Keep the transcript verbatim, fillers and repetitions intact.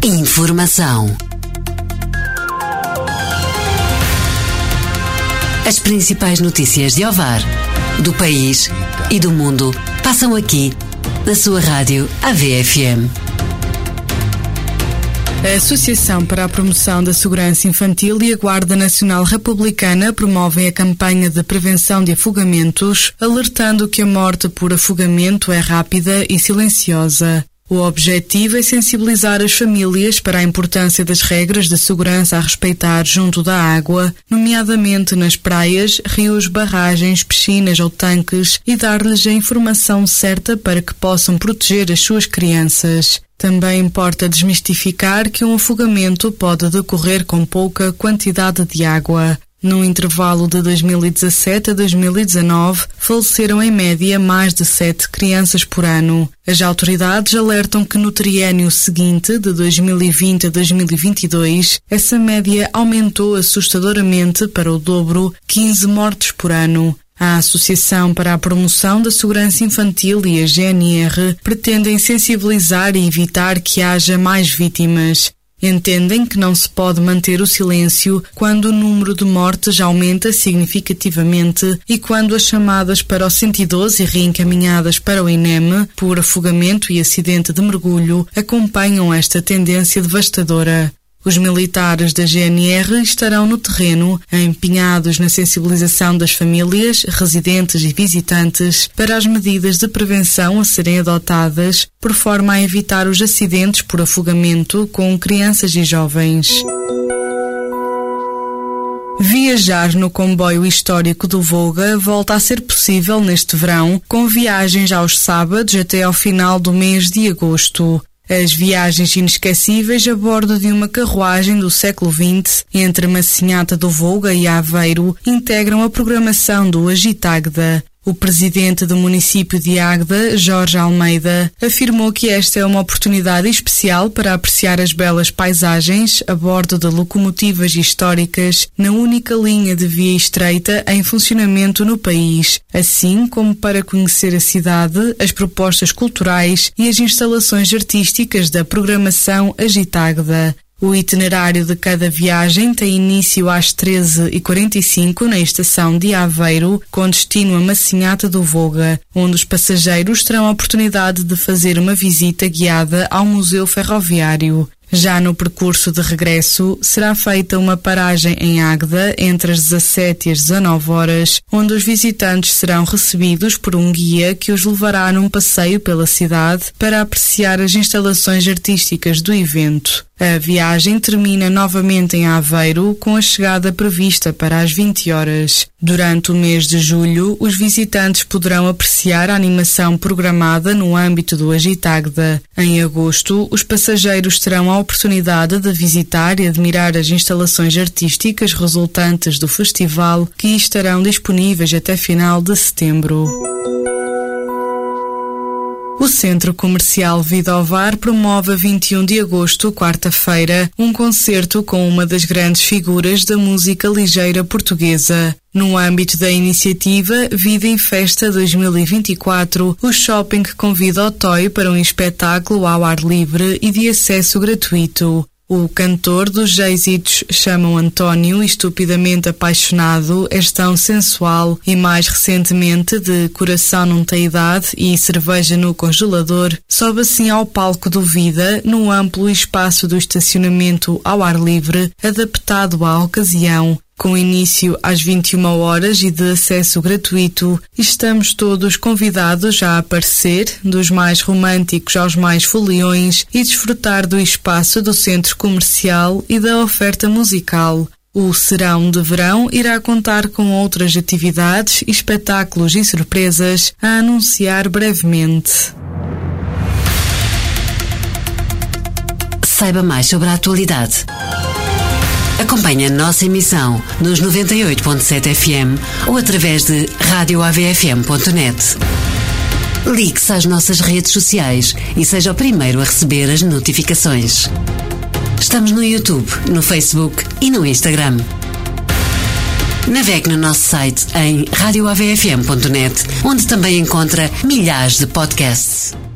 Informação. As principais notícias de Ovar, do país e do mundo passam aqui, na sua rádio A V F M. A Associação para a Promoção da Segurança Infantil e a Guarda Nacional Republicana promovem a campanha de prevenção de afogamentos, alertando que a morte por afogamento é rápida e silenciosa. O objetivo é sensibilizar as famílias para a importância das regras de segurança a respeitar junto da água, nomeadamente nas praias, rios, barragens, piscinas ou tanques, e dar-lhes a informação certa para que possam proteger as suas crianças. Também importa desmistificar que um afogamento pode decorrer com pouca quantidade de água. No intervalo de dois mil e dezassete a dois mil e dezanove, faleceram em média mais de sete crianças por ano. As autoridades alertam que no triênio seguinte, de dois mil e vinte a dois mil e vinte e dois, essa média aumentou assustadoramente para o dobro, quinze mortes por ano. A Associação para a Promoção da Segurança Infantil e a G N R pretendem sensibilizar e evitar que haja mais vítimas. Entendem que não se pode manter o silêncio quando o número de mortes aumenta significativamente e quando as chamadas para o cento e doze e reencaminhadas para o I N E M por afogamento e acidente de mergulho acompanham esta tendência devastadora. Os militares da G N R estarão no terreno, empenhados na sensibilização das famílias, residentes e visitantes para as medidas de prevenção a serem adotadas, por forma a evitar os acidentes por afogamento com crianças e jovens. Viajar no comboio histórico do Volga volta a ser possível neste verão, com viagens aos sábados até ao final do mês de agosto. As viagens inesquecíveis a bordo de uma carruagem do século vinte entre Massinhata do Volga e Aveiro integram a programação do Agitagda. O presidente do município de Águeda, Jorge Almeida, afirmou que esta é uma oportunidade especial para apreciar as belas paisagens a bordo de locomotivas históricas na única linha de via estreita em funcionamento no país, assim como para conhecer a cidade, as propostas culturais e as instalações artísticas da programação Agitagda. O itinerário de cada viagem tem início às treze e quarenta e cinco na estação de Aveiro, com destino a Massinhata do Volga, onde os passageiros terão a oportunidade de fazer uma visita guiada ao Museu Ferroviário. Já no percurso de regresso, será feita uma paragem em Águeda entre as dezassete e as dezanove horas, onde os visitantes serão recebidos por um guia que os levará num passeio pela cidade para apreciar as instalações artísticas do evento. A viagem termina novamente em Aveiro, com a chegada prevista para as vinte horas. Durante o mês de julho, os visitantes poderão apreciar a animação programada no âmbito do Agitagda. Em agosto, os passageiros terão a oportunidade de visitar e admirar as instalações artísticas resultantes do festival, que estarão disponíveis até final de setembro. O Centro Comercial Vida Ovar promove a vinte e um de agosto, quarta-feira, um concerto com uma das grandes figuras da música ligeira portuguesa. No âmbito da iniciativa Vida em Festa dois mil e vinte e quatro, o shopping convida o Toy para um espetáculo ao ar livre e de acesso gratuito. O cantor dos êxitos Chamam António, Estupidamente Apaixonado, És Tão Sensual e mais recentemente de Coração Não Tem Idade e Cerveja no Congelador, sobe assim ao palco do Vida no amplo espaço do estacionamento ao ar livre, adaptado à ocasião. Com início às vinte e uma horas e de acesso gratuito, estamos todos convidados a aparecer, dos mais românticos aos mais foliões, e desfrutar do espaço do centro comercial e da oferta musical. O Serão de Verão irá contar com outras atividades, espetáculos e surpresas a anunciar brevemente. Saiba mais sobre a atualidade. Acompanhe a nossa emissão nos noventa e oito ponto sete F M ou através de rádio A V F M ponto net. Ligue-se às nossas redes sociais e seja o primeiro a receber as notificações. Estamos no YouTube, no Facebook e no Instagram. Navegue no nosso site em rádio A V F M ponto net, onde também encontra milhares de podcasts.